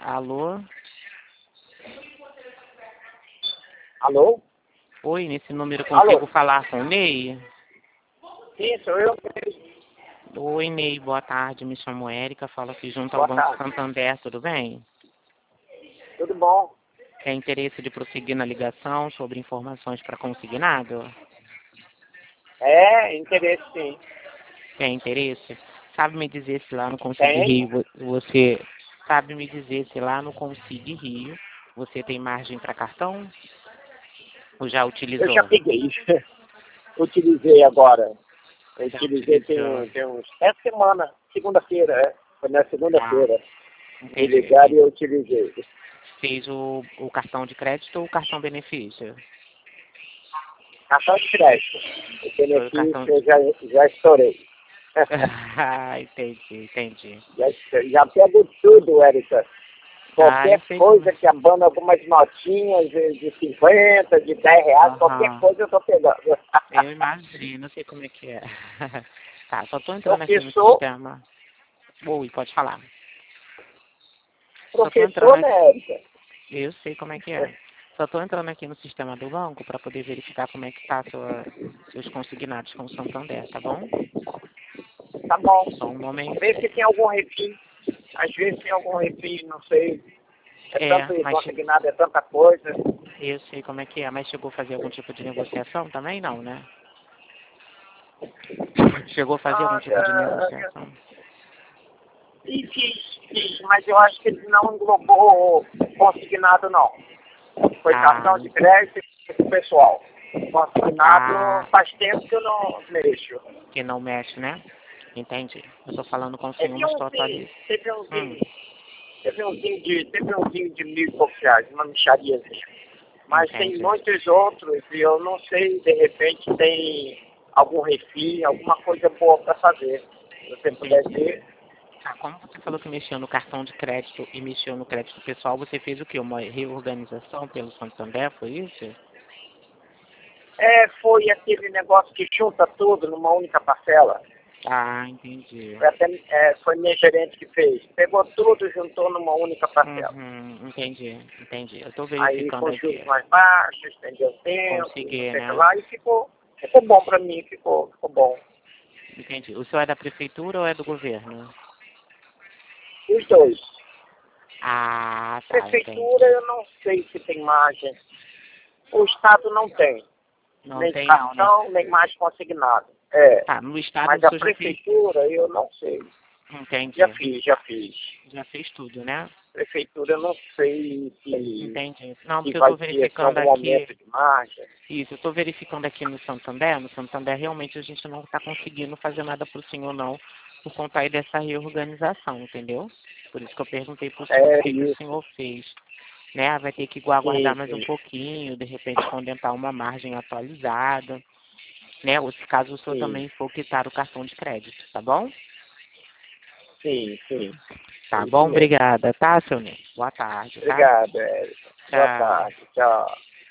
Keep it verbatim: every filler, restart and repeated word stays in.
Alô? Alô? Oi, nesse número eu Alô? consigo falar com o Ney? Sim, sou eu. Oi, Ney, boa tarde. Me chamo Érica, falo aqui junto ao Boa Banco tarde. Santander, tudo bem? Tudo bom? Tem interesse de prosseguir na ligação sobre informações para consignado? É, interesse sim. Tem interesse? Sabe me dizer se lá no Consigo Tem? Rio vo- você... Sabe me dizer se lá no Consigo Rio você tem margem para cartão? Ou já Eu já utilizou? peguei. Utilizei agora. Eu Já utilizei tem, utilizou. um- tem uns... Essa semana, segunda-feira, é. Foi na Ah, segunda-feira. Me entendi. ligaram e eu utilizei. Fez o, o cartão de crédito ou o cartão benefício? Cartão de crédito. O Foi o benefício cartão eu de... já, já estourei. Ah, entendi, entendi. já, já pego tudo, Érica. Ah, eu Qualquer sei como coisa é. que abana algumas notinhas de de cinquenta, de dez reais, qualquer Aham. coisa eu tô pegando. Eu imagino, sei como é que é. Tá, só tô entrando aqui no Professor, sistema. Oi, pode falar. Só tô entrando professor, né, aqui. Érica? Eu sei como é que é. Só tô entrando aqui no sistema do banco para poder verificar como é que tá sua, seus consignados com o Santander, tá bom? Tá bom. Só um momento. Vê se tem algum refim. Às vezes tem algum refim, não sei. É É, tanto mas che- consignado, é tanta coisa. eu sei como é que é, mas chegou a fazer algum tipo de negociação também? Não, né? Chegou a fazer algum Ah, tipo de já- negociação? e fiz, fiz, mas eu acho que ele não englobou consignado, não. Foi Ah, cartão de crédito e pessoal. ah, Consignado faz tempo que eu não mexo. que não mexe, né? Entendi. Eu tô falando com o É, senhor, tem mas tô umzinho, atualizando. teve Hum, umzinho, teve umzinho de, teve umzinho de mil e poucos reais, uma mixariazinha. Mas tem entendi. muitos outros e eu não sei, de repente tem algum refim, alguma coisa boa para fazer. Se você puder Entendi. ver. Tá, como você falou que mexeu no cartão de crédito e mexeu no crédito pessoal, você fez o quê? Uma reorganização pelo Santander, foi isso? É, foi aquele negócio que junta tudo numa única parcela. Ah, entendi. Foi, até, é, foi minha gerente que fez. Pegou tudo e juntou numa única parcela. Uhum, entendi, entendi. Eu tô Aí verificando com aqui. juros mais baixos, estendeu o tempo, e não Consegui, sei o que né? lá, e ficou, ficou bom para mim, ficou, ficou bom. Entendi. O senhor é da prefeitura ou é do governo? Os dois. Ah, tá, Prefeitura entendi. eu não sei se tem margem. O Estado não tem. Não Nem tem não, né? cartão, nem mais consignado. É. Tá, no estado Mas o a senhor já fez. prefeitura eu não sei. Já Entendi. fiz, já fiz. Já fez tudo, né? Prefeitura eu não sei se, Entendi. Não, se porque eu vai tô ter assim, verificando algum aqui. aumento de margem. Isso, eu tô verificando aqui no Santander. No Santander realmente a gente não tá conseguindo fazer nada pro senhor não, por conta aí dessa reorganização, entendeu? Por isso que eu perguntei pro senhor o É que, que o isso. senhor fez. Né? Vai ter que aguardar Sim, mais um sim, pouquinho, de repente contentar uma margem atualizada, né? Ou se caso o senhor sim, também for quitar o cartão de crédito, tá bom? sim, sim. É Tá isso bom, mesmo. obrigada, tá, seu Ney? Boa tarde, tá? Obrigado, Érica. Boa Tchau. tarde. Tchau.